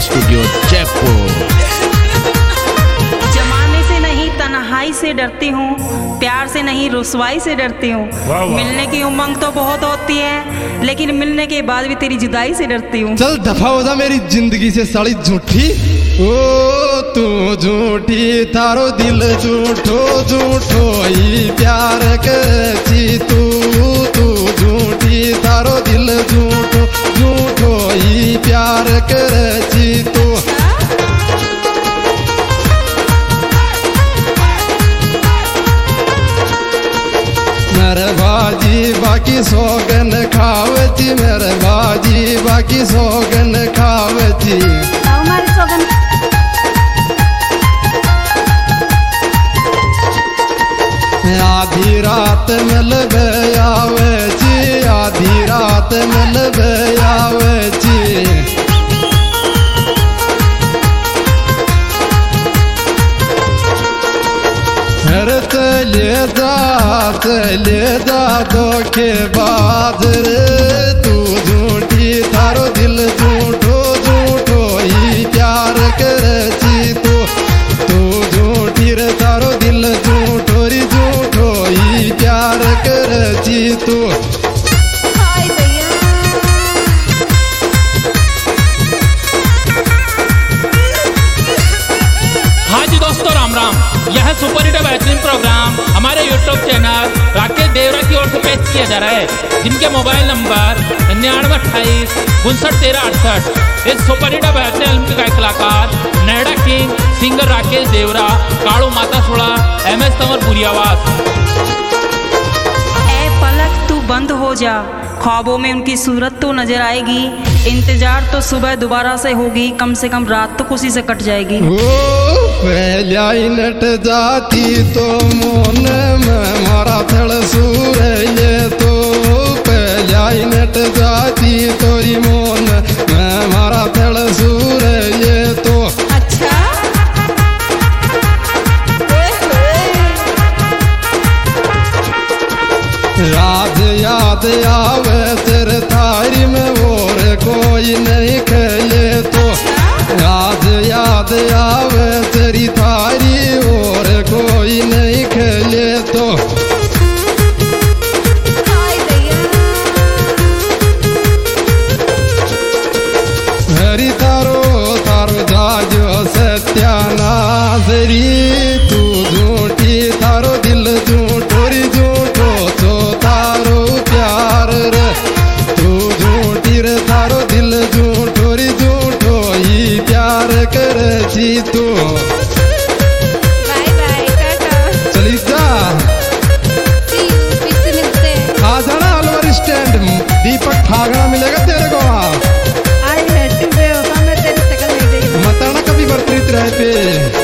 Studio Jaipur. जमाने से नहीं तन्हाई से डरती हूँ, प्यार से नहीं रुसवाई से डरती हूँ। मिलने की उमंग तो बहुत होती है, लेकिन मिलने के बाद भी तेरी जुदाई से डरती हूँ। चल दफा हो जा मेरी जिंदगी से साली झूठी। ओ तू झूठी थारो दिल झूठो झूठो ही प्यार करची तू झूठी थारो दिल झूठो झूठो ही प्यार करची तू। मेरे बाजी बाकी सोगन खावती, मेरे बाजी बाकी सोगन खावती। हमारी सोगन आधी रात मिल गयावची, आधी रात मिल गयावची। चले जा धोखेबाज रे तू झूठी थारो दिल झूठो झूठो ही प्यार करची तू झूठी रे थारो दिल झूठो री झूठो ही प्यार करची तू। हाँ जी दोस्तों, राम राम। यह सुपर हिट बेहतरीन प्रोग्राम हमारे यूट्यूब चैनल राकेश देवरा की ओर से पेश किया जा रहा है, जिनके मोबाइल नंबर 9928 591368। इस सुपर हिट बेहतरीन फिल्म के गायक कलाकार नैडा किंग, सिंगर राकेश देवरा, कालू माता सोड़ा, MS तंवर पूरी आवाज। ए पलक तू बंद हो जा, ख्वाबों में उनकी सूरत तो नजर आएगी। इंतजार तो सुबह दोबारा से होगी, कम से कम रात तो खुशी से कट जाएगी। पहला नट जाती तो मोन में मारा थड़ सूरज तो पहला नट जाती तोरी मोन में मारा थड़ सूरज तो। अच्छा याद आवे तेरे थारी में और कोई नहीं खेले तो। याद आवे तेरी थारी और कोई नहीं खेले तो। हरी तारो जाजो सत्यानाश री तू झूठी थारो दिल झूठो री झूठो तो तारो प्यार रे तू झूठी रे थारो दिल झूठो री झूठो ही प्यार करची तू। बाय बाय टाटा, चली जा सी यू, फिर से मिलते हैं। आ जाना अलवर स्टैंड, दीपक ठागड़ा मिलेगा तेरे को वहाँ। आई है बेवफा, मैं तेरी शक्ल नहीं देखी। मत आना कभी बरतरीत रहे पे।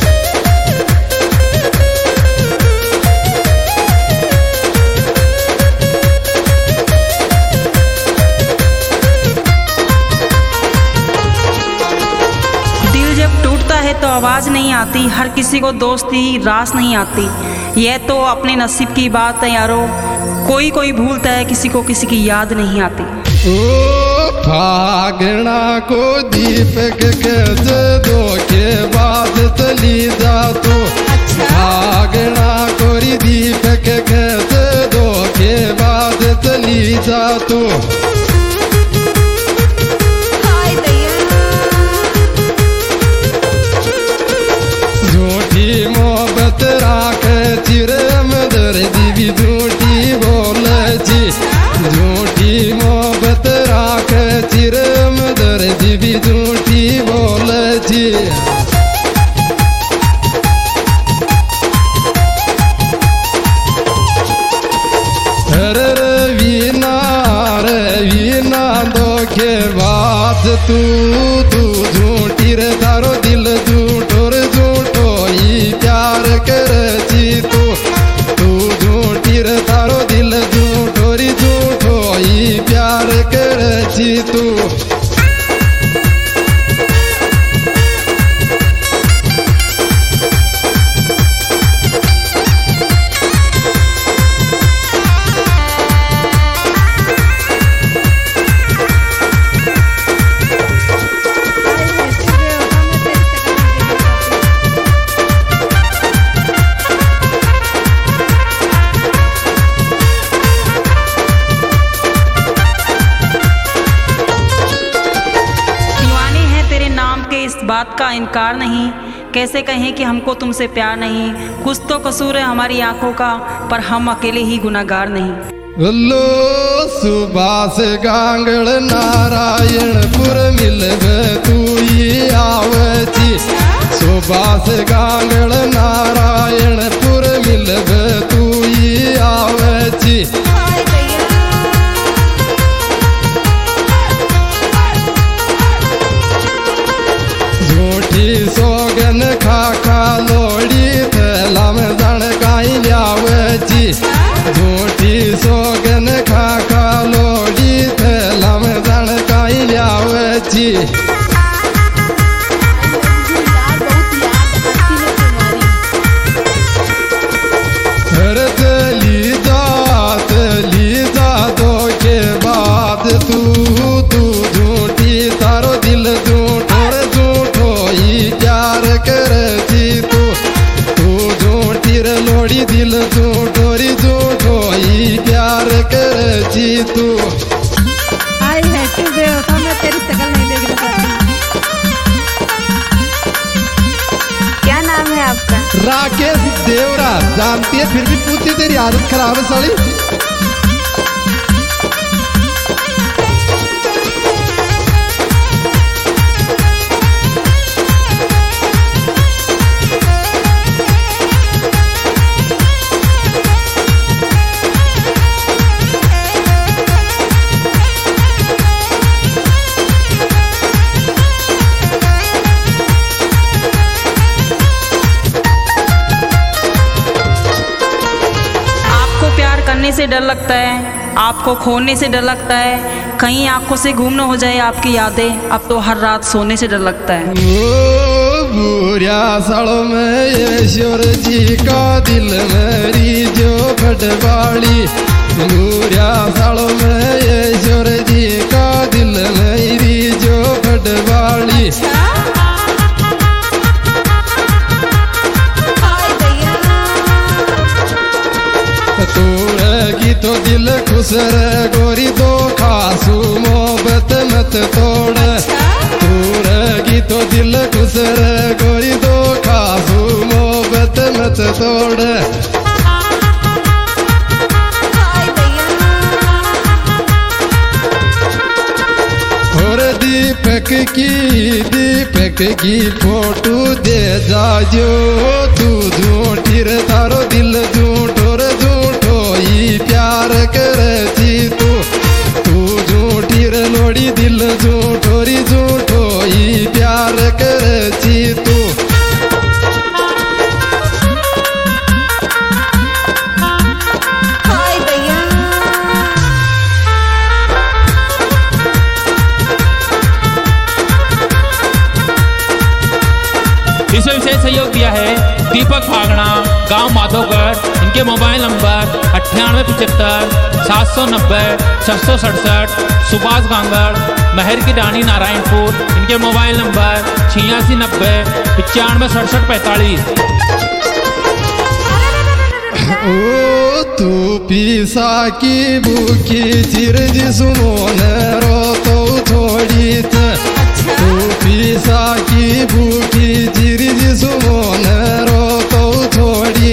दिल जब टूटता है तो आवाज नहीं आती, हर किसी को दोस्ती रास नहीं आती। यह तो अपने नसीब की बात है यारो, कोई कोई भूलता है, किसी को किसी की याद नहीं आती। ओ फागणा को दीपक के धोखेबाज चली जा तू। फागणा कोरी दीपक के धोखेबाज चली जा तू। झूठी मोहब्बत राख चिरम दर्दी भी झूठी बोलची। झूठी मोहब्बत राख चिरम दर्दी भी झूठी बोलची। रवीना धोखेबाज तू झूठी रे थारो दिल झूठो रे झूठो ही प्यार करची तू झूठी रे थारो दिल झूठो री झूठो ही प्यार करची तू। के इस बात का इनकार नहीं, कैसे कहें कि हमको तुमसे प्यार नहीं। कुछ तो कसूर है हमारी आंखों का, पर हम अकेले ही गुनाहगार नहीं। लो सुबास गांगड़ नारायणपुर मिलवे तू ही आवची। सुबास गांगड़ नारायणपुर मिलवे तू ही आवची। झूठी सोगन खा लोड़ी थैला में जण काई ल्यावची। झूठी सोगन खा लोड़ी थैला में जण काई ल्यावची। चली जा दो के बाद तू झूठी तारो दिल झूठो रे झूठो ही प्यार करती तू झूठी रे लोड़ी दिल झूठो री झूठो ही प्यार करती तू। आई हैट यू बेवफा, मैं तेरी शक्ल नहीं देखना चाहती। क्या नाम है आपका? राकेश देवरा। जानती है फिर भी पूछती, तेरी आदत खराब है साली। करने से डर लगता है, आपको खोने से डर लगता है, कहीं आंखों से गुम न हो जाए आपकी यादें। अब तो हर रात सोने से डर लगता है। ओ बुरा सालों में ईश्वर जी का दिल मेरी जो फटवाली। बुरा सालों में ईश्वर जी का दिल मेरी जो फटवाली। तोड़ेगी तो दिल खुश रे गोरी, दो खासू मोहब्बत मत तोड़। तोड़ेगी तो दिल खुश रे गोरी, दो खासू मोहब्बत मत तोड़। और दीपक की फोटो दे जाजो तू झूठी रे तारो दिल झूठो रे झूठो ही प्यार करती तू झूठी रे लोड़ी दिल झूठो री झूठो ही प्यार करती तू। इसे विशेष सहयोग दिया है दीपक फागड़ा, गांव माधोगढ़। इनके मोबाइल नंबर 9875 790 667। सुभाष गांगड़, महर की डानी, नारायणपुर। इनके मोबाइल नंबर 8690 95 67 45। ओ तू पीसा की भूखी चिरज सुमोन रो तो थोड़ी तू पीसा की भूखी चिरज सुमोन रो तो थोड़ी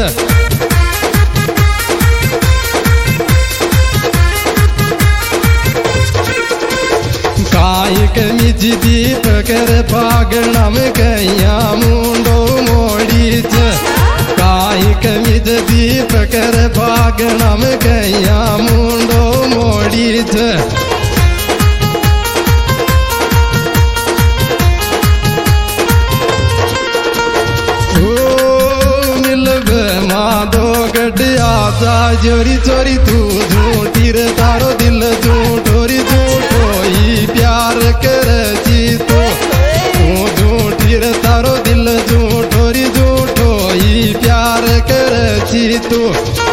काई कमीज दीपक रे फागणा में कैया मुंडो मोड़ी काई कमीज दीपक रे फागणा में कैया मुंडो मोड़ी। जोरी चोरी तू झूठी रे तारो दिल झूठो री झूठो ही प्यार करती तू झूठी रे तारो दिल झूठो री झूठो ही प्यार करती तू।